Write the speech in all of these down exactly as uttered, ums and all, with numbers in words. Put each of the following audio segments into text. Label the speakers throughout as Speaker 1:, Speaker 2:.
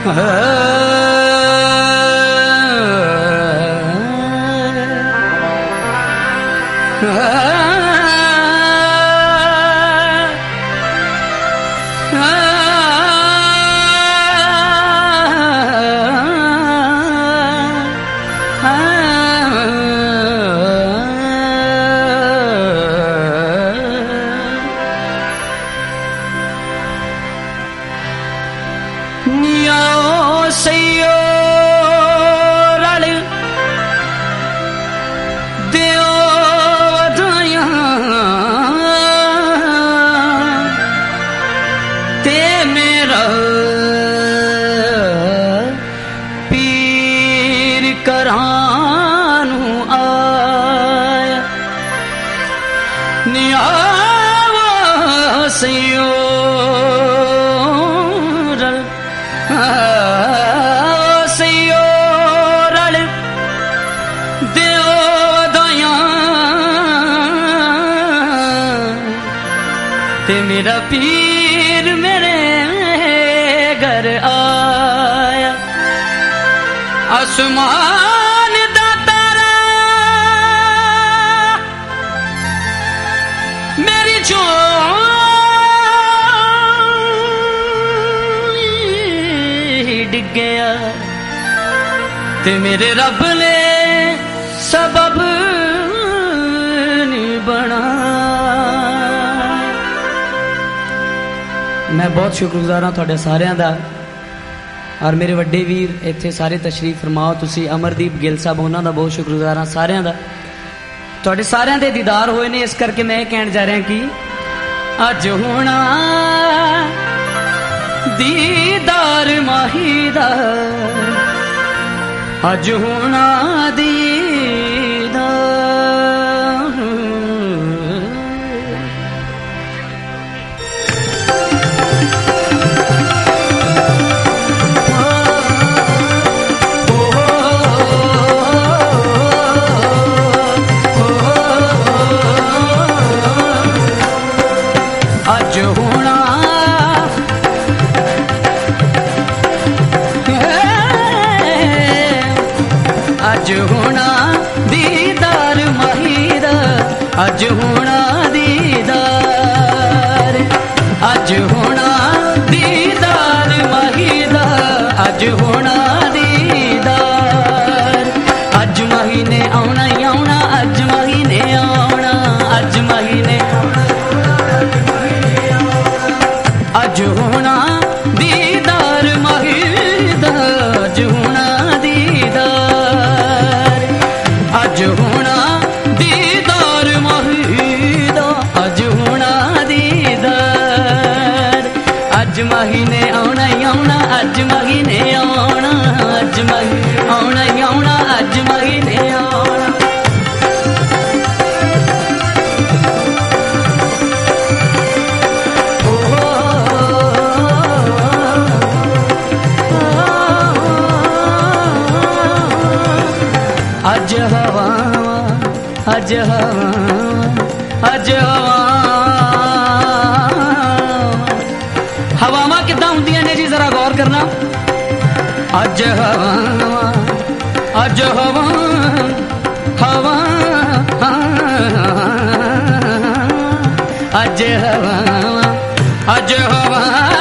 Speaker 1: मेरा पीर मेरे घर आया आसमान दा तारा मेरी झोली डिग गया ते मेरे रब ने सबब नहीं बना। मैं बहुत शुक्रगुजार हाँ तुहाडे सारियां दा और मेरे वड्डे वीर इत्थे सारे तशरीफ फरमाओ तुसी अमरदीप गिल साहब उन्हां दा बहुत शुक्रगुजार हाँ सारियां दा तुहाडे सारियां दे दीदार होए ने इस करके मैं कहण जा रहा कि अज होना दीदार माही दा अज होना दीदार अज होना दीदार माहीदा अज होना दीदार अज होना दीदार माहीदा अज होना दीदार अज महीने आना ही आना अज महीने आना अज महीने अज होना दीदार माहीदा अज होना अज होना दीदार माहीदा अज होना दीदार अज महीने आना ही आना अज महीने आना अज महीने आना ही आना अज महीने आना अज हवा अज हवा अज हवा हवावां किदां हुंदियां ने जी जरा गौर करना अज हवा अज हवा हवा अज हवा अज हवा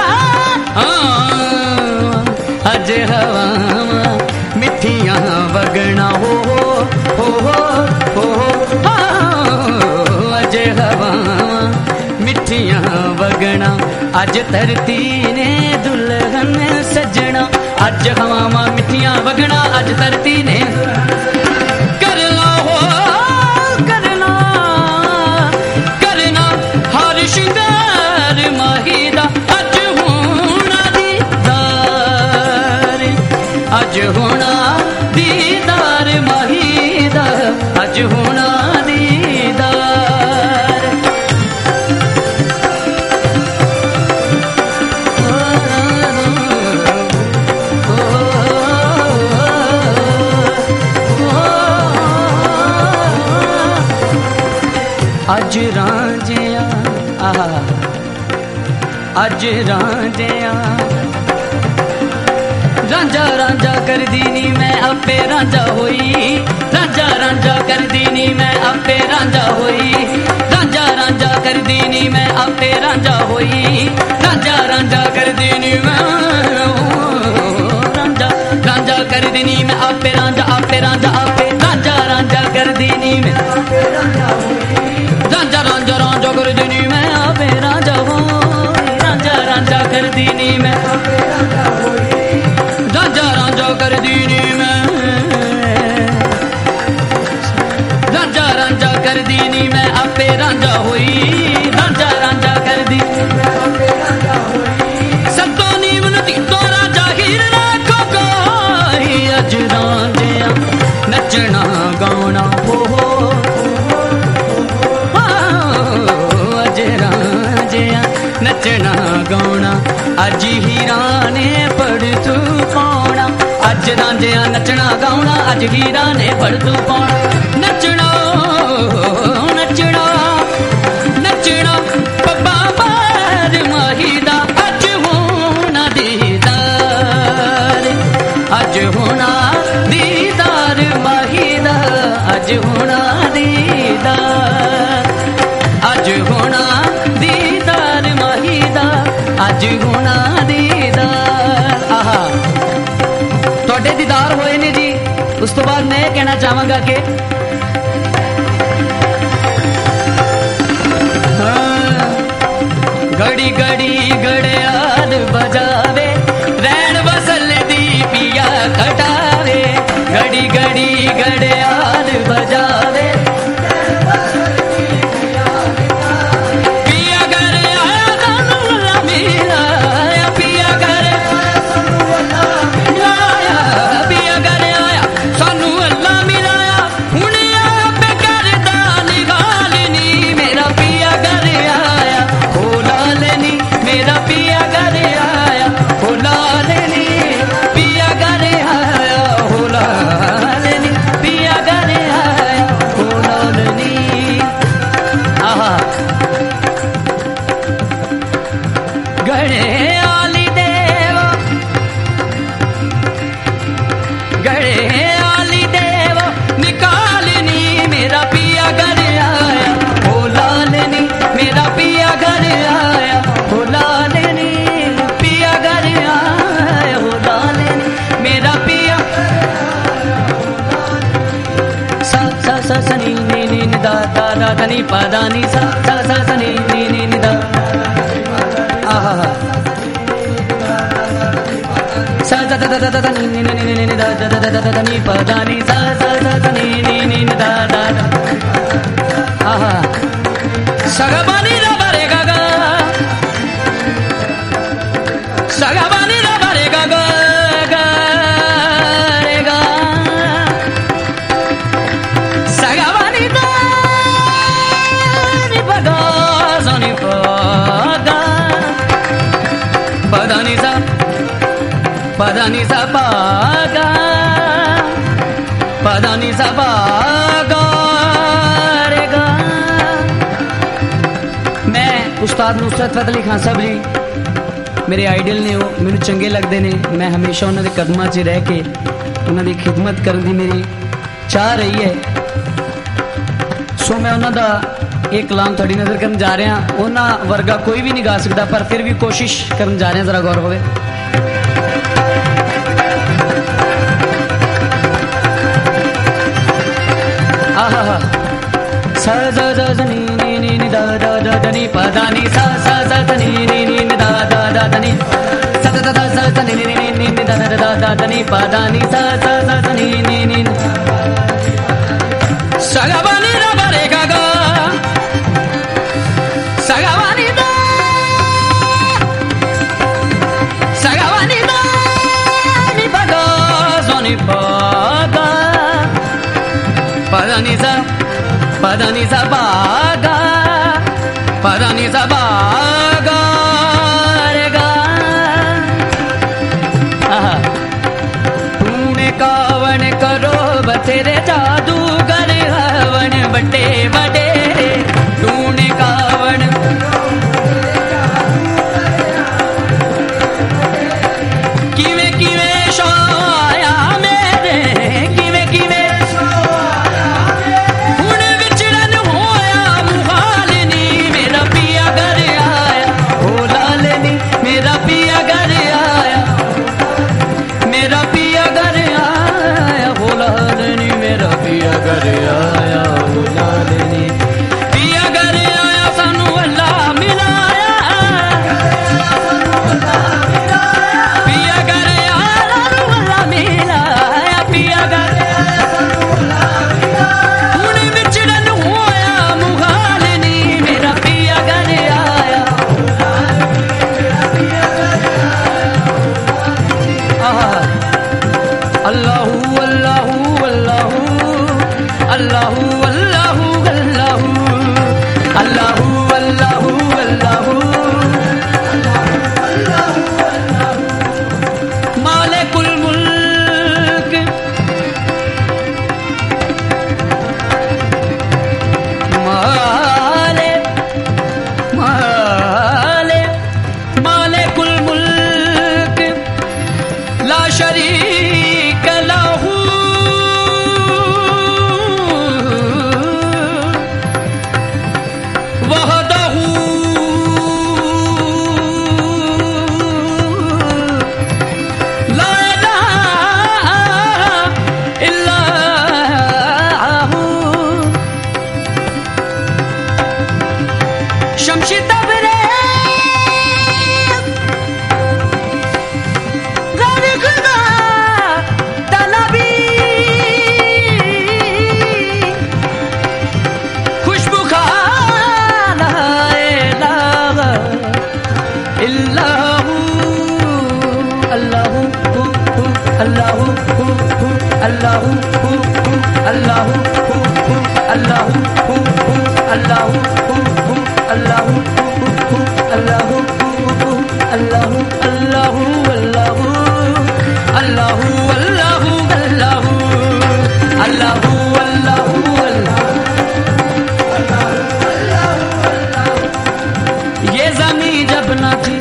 Speaker 1: अज हवा मिठियां वगना हो हो हो अज हवा मिठियां वगना अज धरती ने दुल्हन सजना अज हवा मिठियां वगना अज धरती ने करना हो करना करना हर श्रृंगार माहीदा अज होना दीदार अज होना दीदार माहीदा अज होना दीदार अज रांझिया अज रांझिया रांझा रांझा कर दीनी मैं आपे रांझा होई रांझा रांझा कर दीनी मैं आपे रांझा होई रांझा रांझा कर दीनी मैं आपे रांझा होई रांझा रांझा कर दीनी मैं रांझा रांझा कर दीनी मैं आपे रांझा आपे रांझा आपे रांझा रांझा कर दीनी मैं रांझा रांझा रांझा कर दीनी मैं आपे रांझा होई रांझा रांझा कर दीनी मैं रांझा रांझा कर दीनी मैं रांझा रांझा कर दीनी मैं आपे रांझा होई रांझा रांझा कर दी संतो नीवन तीतो रांझा हीरना कोई अज रांझिया नचना गाना हो अज रांझिया नचना गाना अज हीरा ने पढ़ तू पाना अज रांझिया नचना गाना अज हीरा ने पढ़ तू पाना नचना नचना नचना पब्बा बार माहीदा अज होना दीदार अज होना दीदार माहीदा अज होना दीदार अज होना दीदार माहीदा अज होना दीदार आहा तुहाडे दीदार होए ने जी। उस तो बाद मैं कहना चाहांगा कि घड़ी घड़ी घड़ियाल बजावे रैन बसल दी पिया खटावे घड़ी घड़ी घड़ियाल बजावे पिया घर आया सानू अल्लाह मिलाया पिया घर मिलाया पिया घर आया सानू अल्लाह मिलाया हुण आप करदा निगाल नी मेरा पिया घर आया हो लालनी मेरा पिया घर आया हो लालनी पिया घर आया हो लालनी पिया घर आया हो लालनी आहा गणे आली देव गणे आली देव निकालनी मेरा पिया घर आया हो लालनी मेरा पिया घर आया हो लालनी पिया घर आया हो लालनी मेरा पिया सा सा सा सनी नी नी नि दा दा दा दा नी पा दा नी सा सा सा सनी नी नी नि दा आहा सा दा दा दा दा दा नी नी नी नी नी दा दा दा दा दा दा नी पा दा नी सा सा सा सा नी नी नी नि दा दा दा आहा सगबानी रा बारे गा गा सगबानी रा बारे गा गा गा रे गा सगबानी दा नि पगा सोनी पगा पदानी सा पदानी सा पागा पदानी सा पागा रे गा मैं उस्ताद नुसरत फतेह अली खान साहब जी मेरे आइडल ने वो मैनू चंगे लगते ने मैं हमेशा उन्होंने कदमां च रह के उन्होंने खिदमत करने की मेरी चाह रही है। सो मैं उन्होंने एक कलाम थोड़ी नजर करन जा रहा उन्होंने वर्गा कोई भी नहीं गा सकता पर फिर भी कोशिश करन जा रहे जरा गौर होवे आहा सा सा सा नी नी नी नी दा दा दा दा नी पा दा नी सा सा सा सा नी नी नी नी दा दा दा दा नी सा सा सा सा सा नी नी नी नी नी दा दा दा दा दा नी पा दा नी सा सा सा सा नी नी नी सगबानी रा बारे गा गा सगबानी दा सगबानी दा नी पा गा सोनी पा गा पदानी सा पदानी सा बागा पदानी सा बागा रे गा आहा तूने कावन करो बतेरे जादूगर हवन बटे बटे तूने कावन किवे किवे शो शमशी तबरे खुशबू खाना अल्लाहू अल्लाहू अल्लाहू अल्लाहू अल्लाहू अल्लाहू अल्लाहू अल्लाहू अल्लाहू अल्लाहू अल्लाहू अल्लाहू अल्लाहू अल्लाहू अल्लाहू अल्लाहू अल्लाहू ये ज़मीं जब न थी,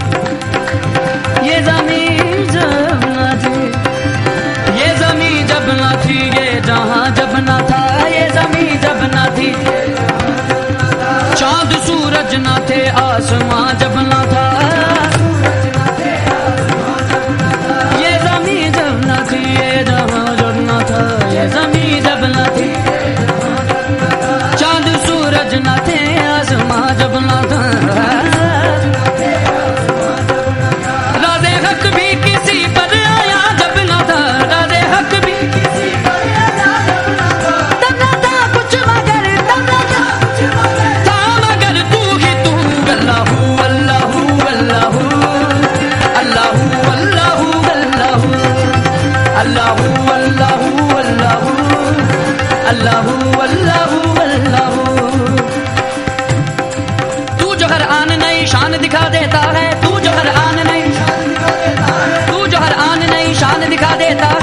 Speaker 1: ये ज़मीं जब न थी, ये ज़मीं जब न थी, ये जहां जब न था, ये ज़मीं जब न थी, चांद सूरज न थे, आसमां जब न था, ये ज़मीं जब न थी, ये जहां जब न था, ये ज़मीं जब न थी, चांद सूरज न थे, आसमां जब न था, राज़े हक भी किसी पर आया जब न था, राज़े हक भी किसी पर आया जब न था, तब न था कुछ मगर, तब न था कुछ मगर, था मगर तू ही तू। अल्लाहू अल्लाहू अल्लाहू अल्लाहू अल्लाहू अल्लाहू अल्लाहू अल्लाहू अल्लाहू अल्लाहू अल्लाहू। तू जो हर आन नई शान दिखा देता है, तू जो हर आन नई शान दिखा देता है, तू जो हर आन नई शान दिखा देता है,